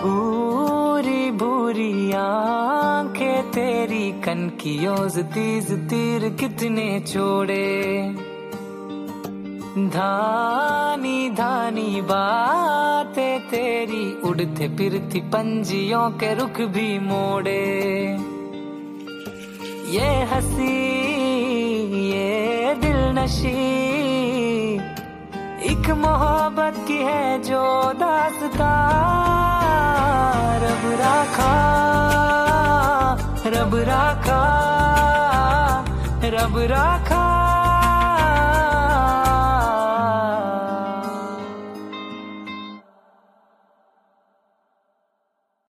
भूरी भूरी आंखें तेरी, कनकियों से तीज तीर कितने छोड़े। धानी धानी बातें तेरी, उड़ते फिरती पंछियों के रुख भी मोड़े। ये हंसी ये दिलनशी एक मोहब्बत की है जो दास्तां। रब राखा रब राखा रब राखा